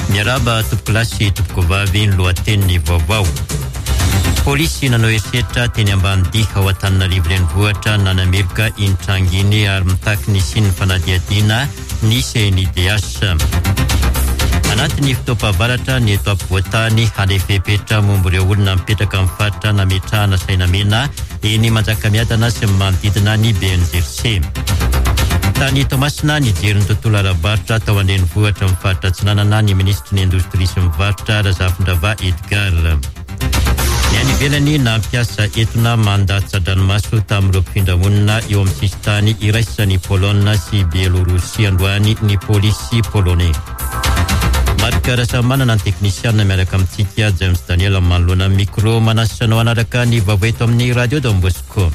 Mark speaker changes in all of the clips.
Speaker 1: Miaraba topokolasy topokovavy lohateny vaovao. Polisy nanao esetra teny Ambanidia ao Antananarivo renivohitra nanamerika intranginy ary mitaky ny siny fanadihadiana ny CNIDH. Anatin'ny fotoam-pahavaratra ny eto ampovoantany hanefepetra momba ireo olona mipetraka amin'ny faritra nametrahana sainamena eny Manjakamiadana sy manodidina ny BNZRC. Tany Tomasina nijery ny tontolo ara-barotra tao an-drenivohitra amin'ny faritra Atsinanana ny ministry ny indostria sy mivarotra Razafindrava Edgar. Ny any ivelany nampiasa entona mandatsa-dranomaso tamin'ireo mpifindra monina eo amin'ny sisintany iraisany Polona sy Bielorusia androany ny polisy polonais. Marika manana ny teknisiana miaraka amintsika James Daniel manoloana micro manasanao anaraka ny vaovao eto amin'ny Radio Don Bosco.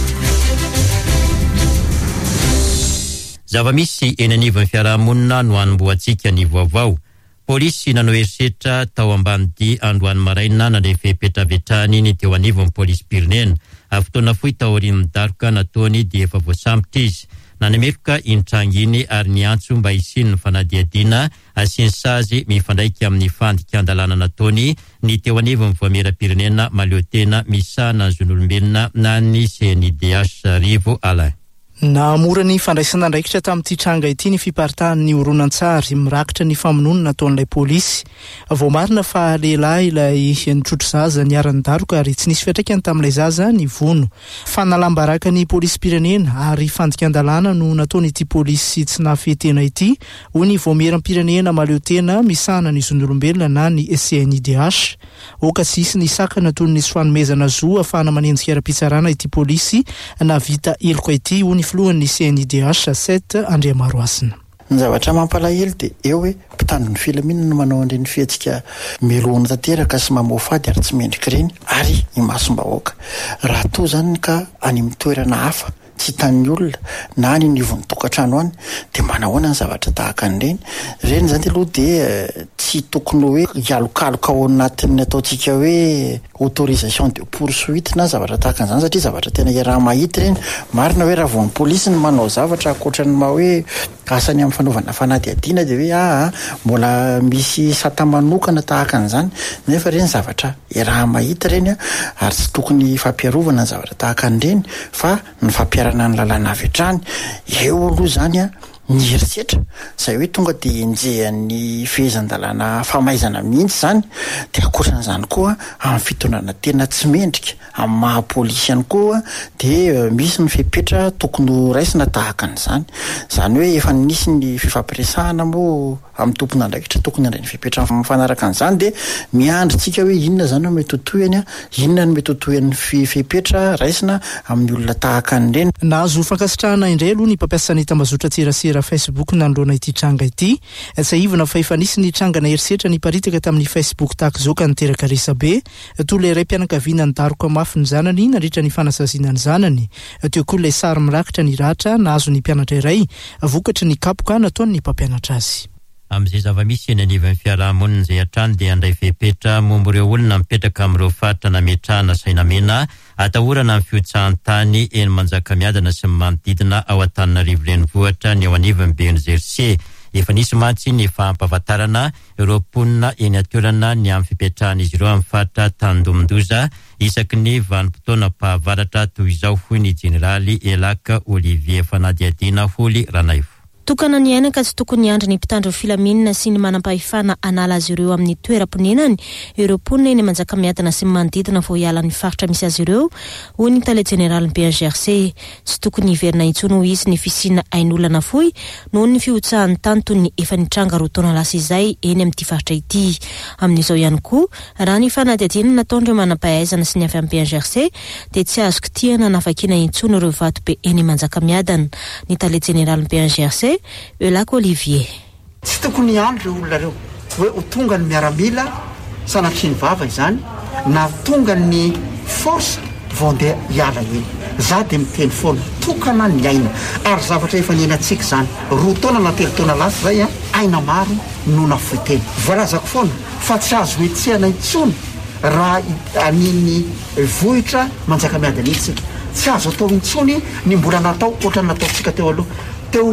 Speaker 1: Zava-misy eny anivon'ny fiarahamonina no hanomboantsika ny vaovao. Polisy nanao esetra tao Ambanidia androany maraina nanefepetra vetrany ny teo anivon'ny polisy Pirenena. Fotoana fohy tao aorian'ny daroka nataony dia efa voasambotra izy. Nanamerika intranginy ary niantso mba hisiny ny fanadihadiana asiany sazy mifandraika amin'ny fandikan-dalàna nataony ny teo anivon'ny voamera Pirenena maleotena misana ny zon'olombelona na ny CNIDH Rivo Alain.
Speaker 2: Namora ny fandraisana andraikitra tamin'ity tranga ity ny fiparitahan'ny horonan-tsary mirakitra ny famonona nataon'ilay polisy. Vao marina fa lehilahy ilay nitrotro zaza niaran'ny daroka ary tsy nisy fiantraikany tamin'ilay zaza ny vono. Fanalambaraka ny polisy Pirenena ary fandikan-dalàna no nataony ity polisy tsy nafetena ity ho ny voameran'ny Pirenena maleotena misana ny zon'olombelona na ny CNIDH. Oka sisy ny sakana toy ny soanomezana zo afahana manenjika ara-pitsarana ity polisy na vita eloka ity ho ny filohan'ny CNIDH 7 Andriamaroasina.
Speaker 3: Ny zavatra mampalahelo dia eo hoe mpitandro ny filaminana no manao an'ireny fihetsika meloana tanteraka sy mamoafady ary tsy mendrika ireny ary imasom-bahoaka. Raha toa zany ka any amin'ny toerana hafa tsy hitan'ny olona na any anivon'ny tokantrano any dia manahoana ny zavatra tahaka an'ireny. Ireny zany aloha dia tsy tokony hoe hialokaloka ao anatin'ny ataontsika hoe autorisation de poursuite na zavatra tahaka an'izany satria zavatra tena raha mahita ireny. Marina hoe raha vao ny polisy ny manao zavatra ankoatran'ny maha hoe asany amin'ny fanaovana fanadihadiana dia hoe mbola misy sata manokana tahaka an'izany nefa ireny zavatra raha mahita ireny ary tsy tokony fampiarovana ny zavatra tahaka an'ireny fa ny fampiarana ny lalàna avy hatrany. Eo aloha zany ny herisetra izay hoe tonga dia enjehan'ny fehezan-dalàna famaizana mihitsy zany dia ankoatran'izany koa amin'ny fitondrana tena tsy mendrika amin'ny maha-polisy ihany koa dia misy ny fepetra tokony raisina tahaka an'izany. Izany hoe efa nisy ny fifampiresahana moa amin'ny tompona andraikitra tokony indray ny fepetra mifanaraka an'izany dia miandrintsika hoe inona zany no mety hotohany inona no mety hotohan'ny fepetra raisina amin'ny olona tahaka an'ireny.
Speaker 2: Nahazo fankasitrahana indray aloha ny mpampiasany tambazotra tserasera Facebook nandroana ity tranga ity. Tsy ivona fa efa nisy ny trangana herisetra niparitaka tamin'ny Facebook tahaka izao ka niteraka resabe. Toa ilay iray mpianakaviana ny daroka mafy ny zanany nandritra ny fanasaziana ny zanany. Teo koa ilay sary mirakitra ny ratra nahazo ny mpianatra iray vokatra ny kapoka nataony ny mpampianatra azy.
Speaker 1: Amin'izay zava-misy eny anivon'ny fiarahamonina izay hatrany dia andray fepetra momba ireo olona mipetraka amin'ireo faritra nametrahana sainamena atahorana amin'ny fiotsahan-tany eny Manjakamiadana sy manodidina ao Antananarivo renivohitra ny ao anivon'ny BNZRC. Efa nisy mantsy ny fampahafantarana ireo mponina eny atoerana ny amin'ny fipetrahan'izy ireo amin'ny faritra Tandomdoza isaky ny vanim-potoana mpahavaratra toy izao hoy ny jeneraly Elaka Olivier Fanadihadiana Holy Ranaivo.
Speaker 4: Tokana ny aina ka tsy tokony andry ny mpitandro filaminana sy ny manam-pahefana anala azy ireo amin'ny toeram-ponenany ireo mponina eny Manjakamiadana sy manodidina vao hiala ny faritra misy azy ireo hoy ny tale jeneraly BNGRC. Tsy tokony hiverina intsony ho izy ny fisina ain'olana fohy noho ny fiotsahan'ny tany toy ny efa nitranga roa taona lasa izay eny amin'ity faritra ity. Amin'izao ihany koa raha ny fanadihadiana nataon'ireo manam-pahaizana sy ny avy amin'ny BNGRC dia tsy azo kitihana navakiana intsony ireo vato be eny Manjakamiadana. Ny tale jeneraly BNGRC Elaka Olivier.
Speaker 5: Tsy tokony andro olona reo hoe ho tonga ny miaramila sanatry ny vava izany na tonga ny force vao ndeha hiala eny. Za dia miteny foana tokana ny aina ary zavatra efa niainantsika zany roa taona na telo taona lasa zay aina maro no nafoiteny voalazako foana fa tsy azo etsehana intsony raha aniny vohitra Manjakamiadana itsika tsy azo atao intsony ny mbola natao ohatrany nataontsika teo aloha teo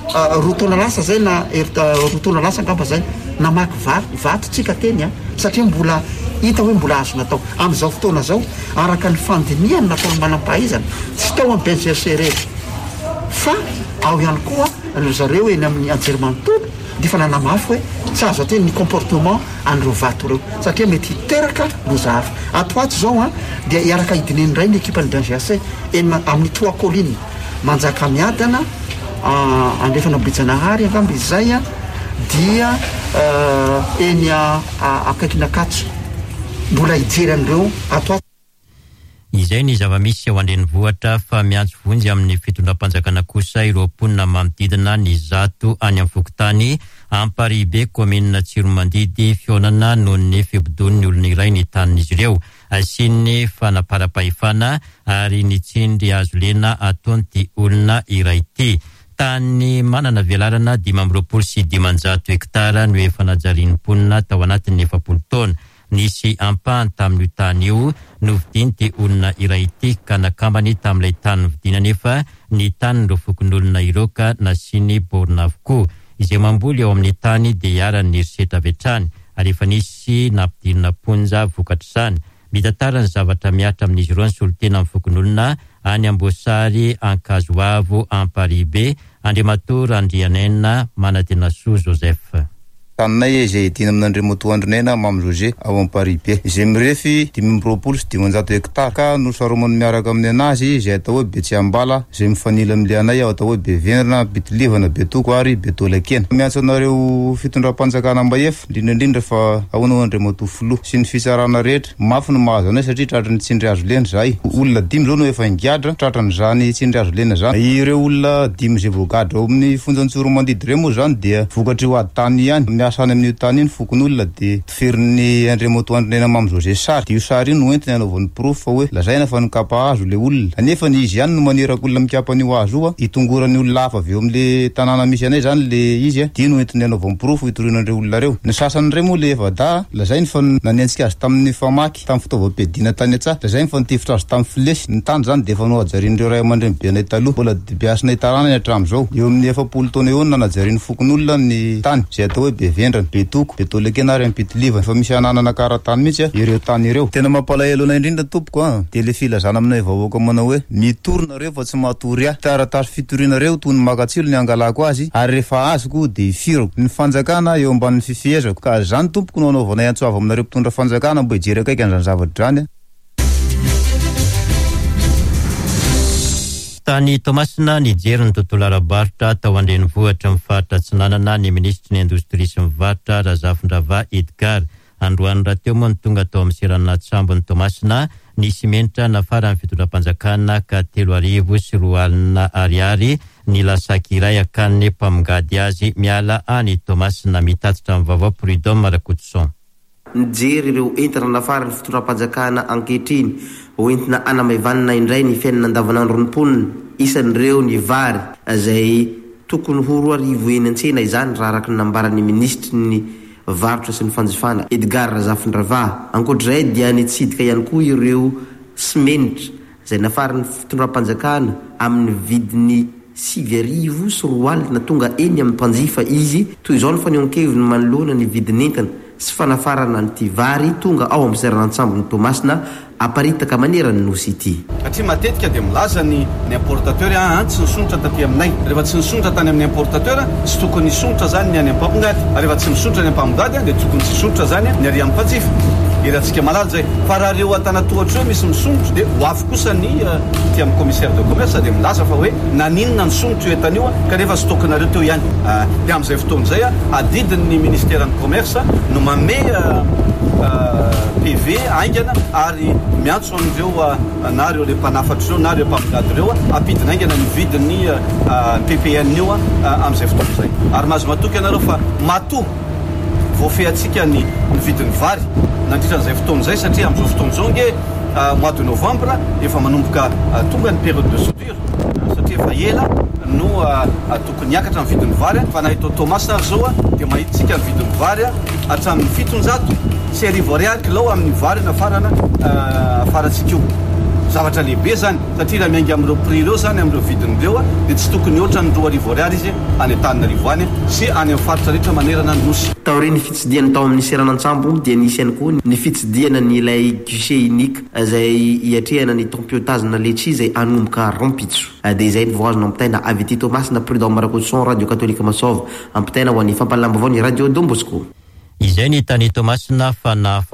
Speaker 5: roa taona lasa zay na roa taona lasa angamba zay namaky vatotsika teny a satria mbola hita hoe mbola azo natao am'izao fotoana zao araka ny fandiniany natao manam-pahaizana tsy tao amin'ny benserserety fa ao ihany koa no zareo eny amin'ny anjerimanontolo de fa nanamafy hoe tsy azo ateo ny comportement an'ireo vato reo satria mety hiteraka lozavy atoato zao a dia iaraka hidineny ray ny ekipa ny DGAC eny amin'ny trois collines manjaka miadana andrefana Betsanahary angamba izay a dia eny akaikina Katso mbola hijery an'ireo atoato.
Speaker 1: Izay ny zava-misy ao andrenivohitra fa miantso vonjy amin'ny fitondram-panjakana kosa ireo mponina manodidina ny zato any amin'ny fokontany Amparibe komina Tsiromandidy fionana noho ny fibodon'ny olona iray ny tanin'izy ireo asiany fanaparam-pahefana ary nitsindry azo lena ataon'ity olona iray ity. Tany manana velarana 520 sy 500 hektara no efa najarian'ny mponina tao anatin'ny 70 taona. Nisy ampahany tamin'io tany io no vidin'ity olona iray ity ka nakambany tamin'ilay tany vidiana nefa ny tanin'ireo fokon'olona ireo ka nasiany borona avokoa. Izay mamboly ao amin'ny tany dia hiarany erisetra avy hatrany ary efa nisy nampidirina ponja vokatr'izany. Mitantara ny zavatra miatra amin'izy ireo ny solotena amin'ny fokon'olona any Ambosary Ankazoavo Amparibe Andriamatora Andrianena Manadinasoa Joseph.
Speaker 6: Tanay izay dina amin'Andriamato Andrinena Mamy José ao Amparibe izay mirefy 520 sy 500 hektara ka nosaromany miaraka amin'ny anazy izay atao hoe Betsiambala izay mifanila amin'ny anay ao atao hoe Bevenrina, Betilivana, Betoko ary Betolakena. Miantso anareo fitondram-panjakana ambaefa indrindra fa ahoana Andriamato filoha sy ny fisarana rehetra mafy no mahazo anay satria tratrany tsindry azo lena zay. Olona 5 zao no efa ingadra tratrany zany tsindry azo lena zany. Ireo olona 5 izay voagadra ao amin'ny fonjan-Tsoromandidy ireo moa zany dia vokatry ho ady tany ihany. Asany amin'ny tany iny fokon'olona de ferin'ny Andriamato Andrinena Mamy José sary. Io sary iny no entiny anaovan'ny proof fa hoe lazaina fa nikapa hazo le olona. Anefa ny izy ihany no maneraka olona mikapa an'io hazo io hitongorany olona hafa avy eo amin'le tanàna misy anay zany le izy dia no entiny anaovan'ny proof hitorian'ireo olona reo. Ny sasany reo moa le efa da lazainy fa nanentsika azy tamin'ny famaky tamin'ny fitaovam-piadiana tany an-tsaha. Lazainy fa nitifitra azy tamin'ny filesy. Ny tany zany de efa no ajarian'ireo ray aman-dreny be anay taloha mbola biasinay taranany hatramin'izao. Eo amin'ny 70 taona eo no najarian'ny fokon'olona ny tany izay atao hoe Bevenrina, Betoko, Betolakena ary Betilivana. Fa misy ananana karatany mihitsy ireo tany ireo. Tena mampalahelo anay indrindra tompoko de le filazana aminay vahoaka manao hoe mitorina reo fa tsy matory ahy. Taratasy fitoriana reo toy ny makatsilo ny angalako azy ary rehefa azoko de ifirako. Ny fanjakana eo ambanin'ny fifihezako ka zany tompoko no anaovanay antsoava aminareo mpitondra fanjakana mbo hijery akaiky an'izany zavatra zany.
Speaker 1: Tany Tomasina nijery ny tontolo ara-barotra tao andrenivohitra mifaritra Atsinanana ny ministry ny indostria sy mivarotra Razafindrava Edgar. Androany rahateo moa ny tonga tao amin'ny seranana Tsambony Tomasina nisy menitra nafara ny fitondram-panjakana ka 3,4 ariary ny lasaky iray akan'ny mpamongady azy miala any Tomasina mitatitra amin'ny vaovao Prudhomme Marakotson.
Speaker 7: Nijery ireo entana nafara ny fitondram-panjakana ankehitriny hoentina anamaivanina indray ny fiainana andavanandro ny mponina. Isan'ireo ny vary izay tokony ho 4 eny an-tsena izany raha araka ny nambaran'ny ministry ny varotra sy ny fanjifana Edgar Razafindrava. Ankoatrizay dia nitsidika ihany koa ireo simenitra izay nafara ny fitondram-panjakana amin'ny vidiny 7,000 sy 4 na tonga eny amin'ny mpanjifa izy toy izao ny fanehoan-keviny manoloana ny vidin'entana sy fanafarana ny vary tonga ao amin'ny seranantsambony Tomasina aparitaka manerany nosy ity.
Speaker 8: Satria matetika dia milaza ny importateur tsy nisontra taty aminay. Rehefa tsy nisontra tany amin'ny importateur tsy tokony nisontra zany ny any ampamongady. Rehefa tsy nisontra ny ampamongady dia tokony tsy nisontra zany ny ary amin'ny mpanjifa. Irantsika malaza zay. Fa raha reo Antanatohatra eo misy misontra dia ho avy kosa ny ty amin'ny commissaire de commerce dia milaza fa hoe naninona nisontra io entana io kanefa stokanareo teo ihany. Dia amin'izay fotoana izay adidin'ny ministère ny commerce no mame PV aingana ary miantso amin'ireo nareo le mpanafatra ireo nareo mpamongady ireo ampidina aingana ny vidin'ny PPN io amin'izay fotoana izay. Ary mahazo matoky ianareo fa matoa voafehantsika ny vidin'ny vary nandritran'izay fotoana izay satria amin'izao fotoana izao nge mois de novembre efa manomboka tonga ny période de soudure satria efa ela no tokony hiakatra ny vidin'ny vary fa na eto Tomasina zao dia mahitsika ny vidin'ny vary hatramin'ny 700 sy 1,000 kilao amin'ny vary nafarana afaratsika io. zavatra lehibe zany satria raha miainga amin'ireo prix ireo zany amin'ireo vidin'ireo dia tsy tokony oatra ny 2,000 izy any Antananarivo any sy any amin'ny faritra rehetra manerana ny nosy.
Speaker 7: Taoriany ny fitsidiana tao amin'ny seranantsambo dia nisy ihany koa ny fitsidiana ny ilay guichet unique izay hiatrehana ny tompiotazina letsia izay anomboka Rompitso. Dia izay ny voazona ampitaina avy ety Tomasina prudent Marakotson radio katolika Masova ampitaina ho an'ny fampalalambavao ny radio Don Bosco.
Speaker 1: Izay ny tany Tomasina fa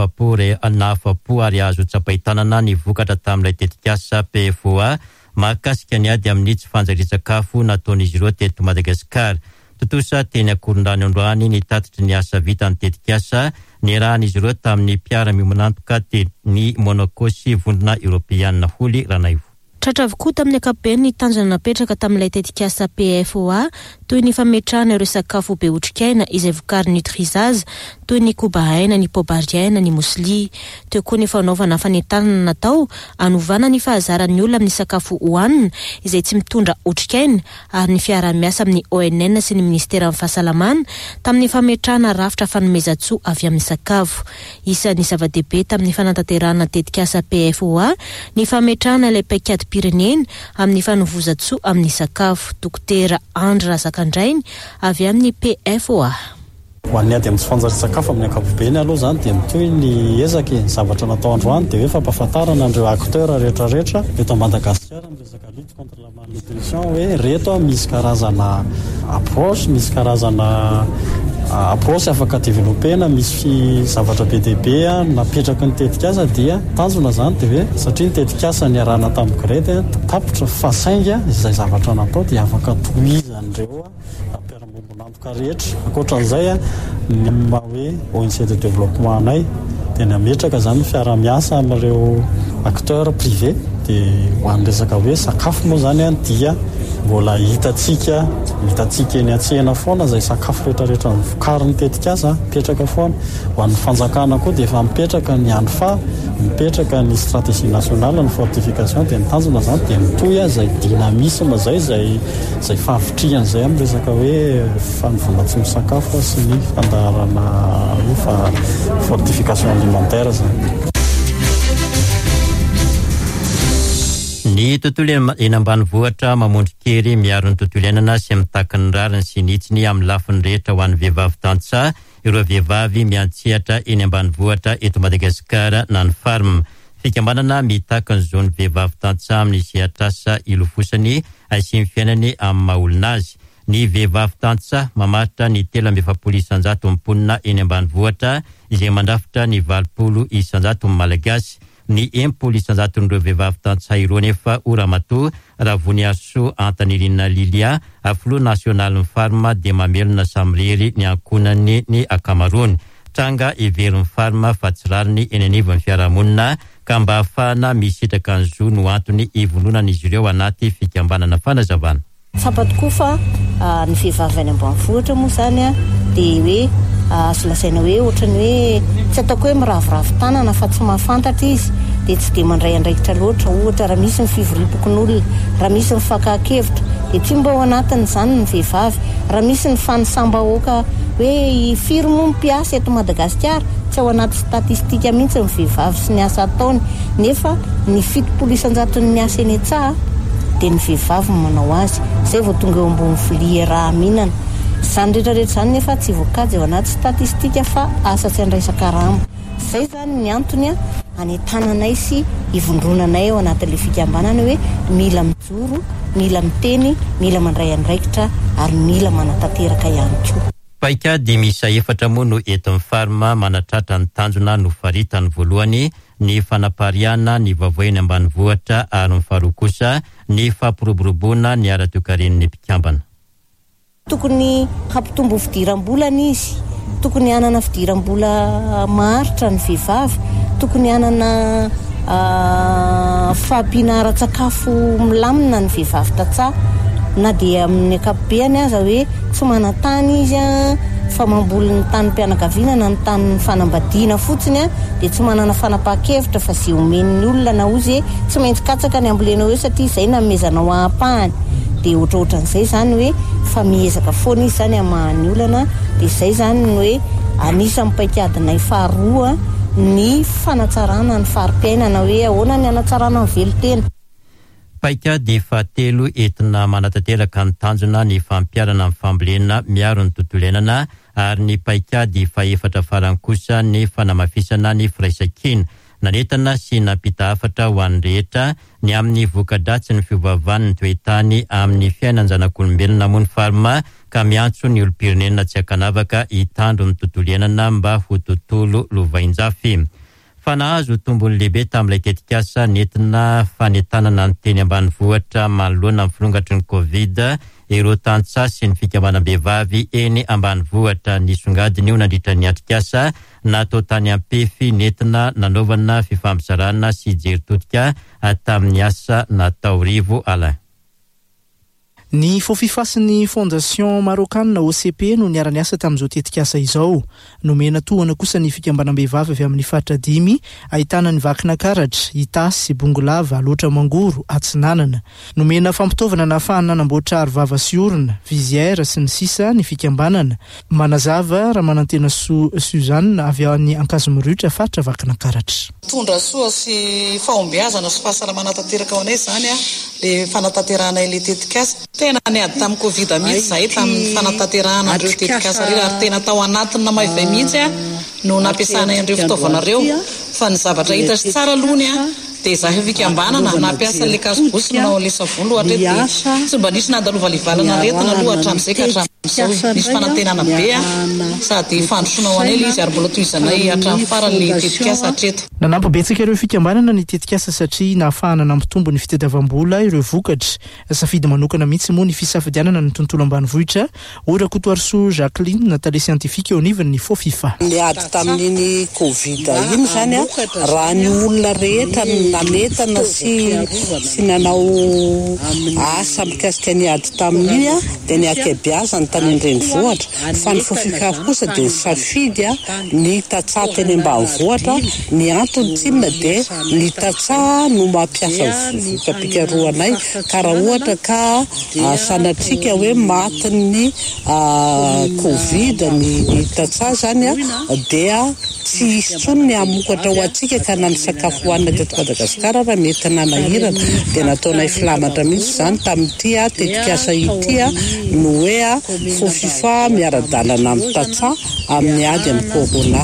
Speaker 1: nahafapo ary azo tsapahitanana ny vokatra tamin'ilay tetikasa PFOA mahakasika ny ady amin'ny tsy fanjarian-tsakafo nataon'izy ireo teto Madagasikara. Totosa teny Akorondany androany ny tatitry ny asa vita ny tetikasa niarahan'izy ireo tamin'ny mpiara-miomanantoka ny Monaco sy vondrona Europeana holy Ranaivo.
Speaker 4: Tratra avokoa tamin'ny ankapobeny ny tanjona napetraka tamin'ilay tetikasa PFOA toy ny fametrahana ireo sakafo be otrikaina izay vokarin'ny Nutrizaza toy ny kobahaina, ny pobariaina, ny musli. Teo koa ny fanaovana fanentanana natao anovana ny fahazaran'ny olona amin'ny sakafo hohanina izay tsy mitondra otrikaina ary ny fiara-miasa amin'ny ONN sy ny Ministera amin'ny Fahasalamana tamin'ny fametrahana rafitra fanomezan-tsoa avy amin'ny sakafo. Isan'ny zava-dehibe tamin'ny fanantanterahana tetikasa PFOA ny fametrahana ilay paikady Pirenena amin'ny fanovozan-tsoa amin'ny sakafo. Dokotera Andra Razakandrainy avy amin'ny PFOA.
Speaker 9: Ho an'ny ady amin'ny tsy fanjarian-tsakafo amin'ny ankapobeny aloha zany dia mitohy ny ezaky ny zavatra natao androany dia hoe fampahafantarana andreo acteur rehetrarehetra eto Madagasikara miresaka lutte contre la malnutrition hoe reto misy karazana approche, misy karazana approche afaka développena, misy zavatra be dia be napetraka ny tetikasa dia tanjona zany dia hoe satria ny tetikasa ny arahana tamin'ny grade tapitra fa sainga izay zavatra natao dia afaka tohizan'ireo mpiara-miomanantoka rehetra. Ankoatran'izay ny hoe ONG de développement anay dia nametraka zany fiara-miasa amin'ireo acteur privé dia ho an'ny resaka hoe sakafo moa zany dia mbola hitantsika eny an-tsena foana izay sakafo rehetrarehetra vokarin'ny tetikasa mipetraka foana. Ho an'ny fanjakana koa dia efa mipetraka ny ANFA, mipetraka ny stratégie nationale ny fortification dia ny tanjona zany dia mitohy izay dynamisme zay fahavitriana izay amin'ny resaka hoe fanovona-tsimo sakafo sy ny fandaharana fortification alimentaire zany.
Speaker 1: Ny tontolo eny ambanivohitra mamondry kery miaro ny tontolo iainana sy mitaka ny rariny sy nitsiny amin'ny lafiny rehetra ho an'ny vehivavy tantsaha. Ireo vehivavy miantsehatra eny ambanivohitra eto Madagasikara na ny farm. Fikambanana mitaka ny zony vehivavy tantsaha amin'ny sehatrasa ilofosany asiny fiainany amin'ny maha-olona azy. Ny vehivavy tantsaha mamaritra ny 3,700 mponina eny ambanivohitra izay mandrafitra ny 20% malagasy. Ny 1% n'ireo vehivavy tantsaha ireo nefa Oramatoa Ravoniaso Antanirina Lilia aflo nasionaly ny farma dia mamelona samrery ny ankonany ny akamarony. Tranga every ny farma fa tsy rariny eny anivon'ny fiarahamonina ka mba ahafahana misitraka ny zo no antony ivononan'izy ireo anaty fikambanana fanazavana.
Speaker 10: Tsapa tokoa fa ny vehivavy any ambanivohitra moa zany dia hoe azo lasaina hoe ohatrany hoe tsy ataoko hoe miravoravo tanana fa tsy mahafantatra izy dia tsy dia mandray andraikitra loatra. Ohatra raha misy ny fivoripokon'olona, raha misy ny fakakevitra dia tsy mba ao anatiny zany ny vehivavy. Raha misy ny fanisambahoaka hoe firy moa mpiasa eto Madagasikara tsy ao anaty statistika mihitsy ny vehivavy sy ny asa ataony nefa ny 70% ny asa eny an-tsaha dia ny vehivavy manao azy. Izay vao tonga eo ambony vilia raha mihinana. Izany rehetrarehetra zany nefa tsy voakajy ao anaty statistika fa asa tsy andraisaka ramo. Izay zany ny antony hanetananay sy hivondronanay ao anatin'ilay fikambanana hoe mila mijoro, mila miteny, mila mandray andraikitra ary mila manatanteraka ihany koa.
Speaker 1: Paikady misa efatra moa no eto amin'ny farma manatratra ny tanjona no faritany voalohany ny fanapariana ny vavoeny ambanivohitra ary ny faharoa kosa ny fampiroboroboana ny ara-toekaren'ny mpikambana.
Speaker 10: Tokony hampitombo fidiram-bolana izy, tokony hanana fidiram-bola maharitra ny vehivavy, tokony hanana fampiana ara-tsakafo milamina ny vehivavy tantsaha. Na dia amin'ny ankapobeny aza hoe tsy manantany izy fa mamboly ny tanim-pianakaviana na ny tanin'ny fanambadiana fotsiny dia tsy manana fanapahan-kevitra fa zay omen'ny olona na ozy tsy maintsy katsaka ny ambolena hoe satria izay namezanao ahapahany. Dia ohatrohatran'izay zany hoe fa miezaka foana izy zany amahany olana. Dia izay zany hoe anisan'ny paikadinay faharoa ny fanatsarana ny farim-piainana hoe ahoana ny anatsarana ny velotena.
Speaker 1: Paika dia fahatelo entina manatanteraka ny tanjona ny fampiarana amin'ny fambolena miaro ny tontolo iainana ary ny paika dia faefatra farany kosa ny fanamafisana ny firaisan-kina nanentana sy nampita hafatra ho an'ny rehetra ny amin'ny voka-dratsy ny fiovavan'ny toetany amin'ny fiainan zanak'olombelona moa ny farma ka miantso ny olom-pirenena tsy hakanavaka hitandro ny tontolo iainana mba ho tontolo lovainjafy. Fa nahazo tombony lehibe tamin'ilay tetikasa nentina fanetanana ny teny ambanivohitra manoloana amin'ny filongatry ny Covid ireo tantsaha sy ny fikambanam-behivavy eny ambanivohitra nisongadiny io nandritra ny atrikasa natao tany ampefy nentina nanaovana fifampizarana sy jeritotika tamin'ny asa natao rivo ala.
Speaker 2: Ny fofifasin'ny fondation marokana OCP no niara niasa tamin'izao tetikasa izao. Nomena tohana kosa ny fikambanam-behivavy avy amin'ny faritra 5 ahitana ny vakina karatra, itasy, bongolava, loatra mangoro, atsinanana. Nomena fampitaovana na ahafahana nanamboatra arivava sy orona, viziera sy ny sisa ny fikambanana. Manazava Ramanantena Suzanne avy amin'ny Ankazomoritra faritra vakina karatra.
Speaker 11: Tondra soa sy fahombiazana sy fahasalamana tanteraka ao anay zany le fanatanterahana ile tetikasa. Tena niady tamin'ny Covid mihitsy zahay tamin'ny fanatanterahana andreo tetikasa reo ary tena tao anatiny namaivay mihitsy no nampiasana andreo fitaovanareo fa ny zavatra hita sy tsara lohany dia zahay fikambanana nampiasa le kasibosy no le savony ohatra dia tsy mba nisy nandalova-livalana retina aloha hatramin'izay ka hatramin'izao nisy fanantenana be sady fandrosoana ho anay le izy ary mbola tohizanay hatramin'ny farany le tetikasa hatreto.
Speaker 2: Nanampabetsaka ireo fikambanana ny tetikasa satria nahafahana nampitombo ny fitadiavam-bola ireo vokatra. Safidy manokana mihitsy moa ny fisafidianana ny tontolo ambanivohitra. Ora Kotoarso Jacqueline Nathalie scientifique eo anivony ny fofifa.
Speaker 12: Niady tamin'iny Covid iny zany raha ny olona rehetra nanetana sy nanao asa mikasika niady tamin'iny dia ny akebiazany tany an-drenivohitra fa ny fofifa kosa dia safidy ny tatsaha teny ambanivohitra ny antony tsinona dia ny tatsaha no mampiasa vokapikaroanay ka raha ohatra ka sanatrika hoe matin'ny Covid ny tatsaha zany dia tsy hisy tsony ny amokatra ho atsika ka na ny sakafo hoanina teto Madagasikara raha mety nanahirana dia nataonay filamatra mihitsy zany tamin'ity tetikasa ity no hoe fofifa miara-dalana amin'ny tatsaha amin'ny ady amin'ny corona.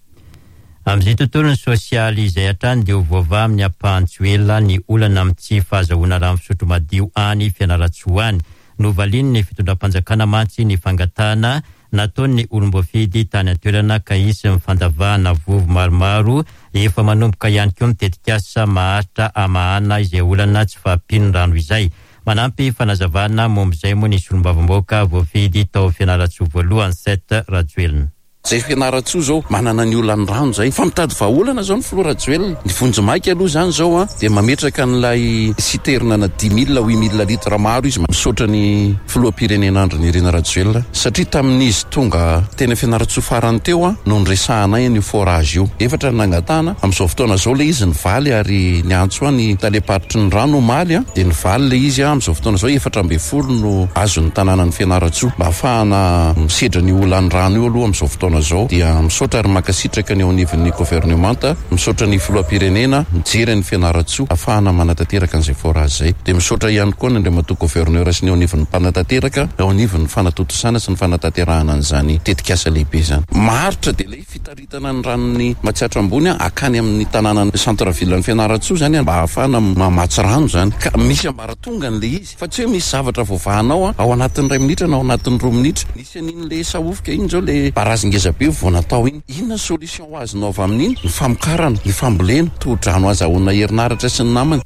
Speaker 1: Amin'izay tontolony sosialy izay hatrany dia hovoava amin'ny ampahanjoela ny olana amin'ny tsy fahazahoana rano fisotro madio any Fianaratsoany. Novaliny ny fitondram-panjakana mantsy ny fangatahana nataony olom-boafidy tany an-toerana ka isy mifandavahana vovo maromaro efa manomboka ihany koa mitetikasa maharitra amahana izay olana tsy fahampino rano izay. Manampy fanazavana mombizay moa nisy olombavamboaka voafidy tao Fianaratsoa voalohany 7 Rajoelina.
Speaker 13: Zay Fianaratsoa zao manana ny olany rano zay fa mitady vahaolana zao ny Filoha Rajoelina. Ny vonjimaiky aloha zany zao dia mametraka an'ilay siterna na 10,000 8,000 litra maro izy misaotra ny filoham-pirenena andro ny Irina Rajoelina satria tamin'izy tonga teny Fianaratsoa farany teo no nresahanay ny forage io efatra nangatana amin'izao fotoana zao le izy ny valy ary ny antso ny taleparitry ny rano maly dia ny valy le izy amin'izao fotoana zao 440 no azon'ny tanàna ny Fianaratsoa mba ahafahana misedra ny olany rano io aloha amin'izao fotoana zao dia misaotra ary makasitraka ny ao anivon'ny gouvernemanta misaotra ny filoham-pirenena mijery ny Fianaratsoa ahafahana manatanteraka an'izay forage zay dia misaotra ihany koa ny andriamatoa gouverneur sy ny ao anivon'ny mpanatanteraka ao anivon'ny fanatotosana sy ny fanatanterahana an'izany tetikasa lehibe zany. Maharitra dia ilay fitaritana ny ranony Matsiatra ambony akany amin'ny tanàna centre-ville ny Fianaratsoa zany mba ahafahana mamatsy rano zany ka misy ambaratonga n'le izy fa tsy hoe misy zavatra voavahanao ao anatin'ny 2 minitra na ao anatin'ny 2 minitra nisy an'iny le sahofika iny zao le barazingeza be vao natao iny. Inona solution ho azonao avy amin'iny? Ny famokarana, ny fambolena, todrano azahoana herinaratra sy ny namany.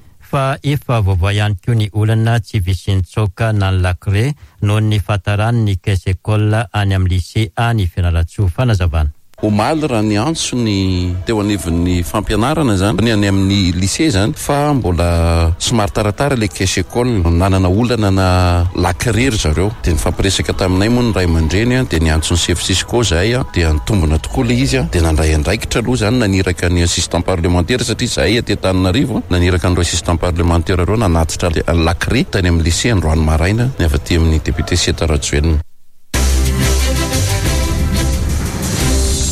Speaker 1: Fa efa vaovao ihany koa ny olana tsy visin'ny tsoka na ny lakre noho ny fahatarany ny caisse école any amin'ny lycée any Fianaratsoa. Fanazavana.
Speaker 13: Omaly raha ny antso ny teo anivon'ny fampianarana zany ny any amin'ny lycée zany fa mbola somary taratara le caisse école nanana olana na lakirery zareo dia nifampiresaka taminay moa ny ray aman-dreny dia ny antso ny chef Cisco zahay dia nitombona tokoa le izy dia nandray andraikitra aloha zany naniraka ny assistant parlementaire satria zahay aty Antananarivo naniraka an'ireo assistant parlementaire reo nanatitra lakire tany amin'ny lycée androany maraina ny avy aty amin'ny député Seta Rajoelina.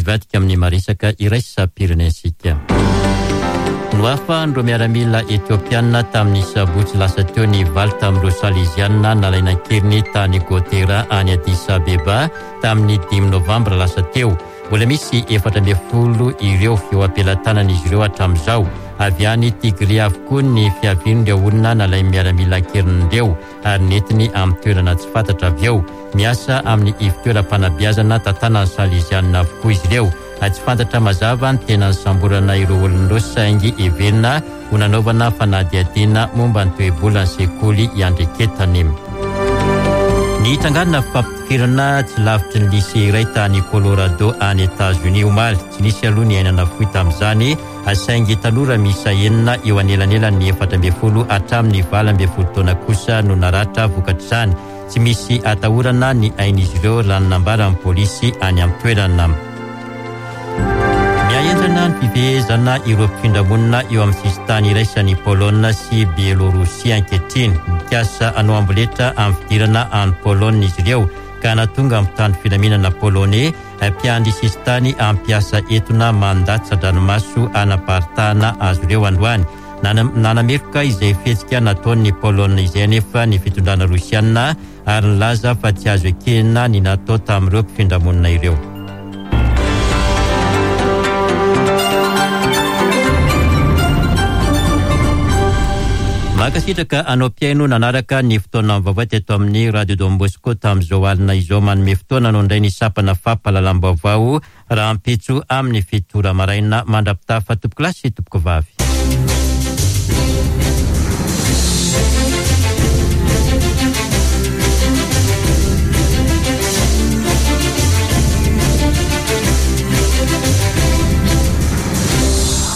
Speaker 1: ivadika amin'ny maresaka iraisam-pirenensika. Noafa miaramila Etiopiana tamin'ny sabotsy lasa teo ny valy tamin'ireo Salesianina nalaina kiriny tany Gotera any Addis Abeba tamin'ny 5 Novambra lasa teo. Mbola misy 40 ireo eo ampelantanan'izy ireo hatramin'izao. Avy any Tigria avokoa ny fiavian'ireo olona nalay miaramila kirin'ireo ary netiny amin'ny toerana tsy fantatra avy eo. Miasa amin'ny ivitoeram-panabeazana tantanan'ny Salesianina avokoa izy ireo. Tsy fantatra mazava ny tena samborana ireo olon'ireo saingy everina ho nanaovana fanadihadiana momba ny toe-bola ny sekoly iandreketany. Ny tanganana fampifirana tsy lavitry ny lycée iray tany Colorado any États-Unis omaly. Tsy nisy aloha ny ainana fohy tamin'izany saingy tanora miisa 9 eo anelanelan'ny 14 hatramin'ny 20 taona kosa no naratra vokatr'izany. Tsy misy atahorana ny ain'izy ireo raha nambara amin'ny polisy any amin'ny toerana. Miaendrana ny fifehezana ireo mpindramonina eo amin'ny sistany iraisany Polona sy Bielorusia ankehitriny. Mikasa anao amboletra amin'ny fidirana any Polona izy ireo ka natonga amin'ny tany filaminana Polonais mpiandry sistany ampiasa entona mandatsa dranomaso anaparitahana azo ireo androany. Nanameroka izay fihetsika nataon'ny Polona izay nefa ny fitondrana Rosiana ary nilaza fa tsy azo ekena ny natao tamin'ireo mpindramonina ireo. Makasitraka anao mpiaino nanaraka ny fotoana mivavao teto amin'ny Radio Don Bosco tamin'izao alina izao manome fotoana no indray ny sapana fampahalalam-baovao raha ampitso amin'ny fitora maraina mandrapitafa tompoklasy tompoko vavy.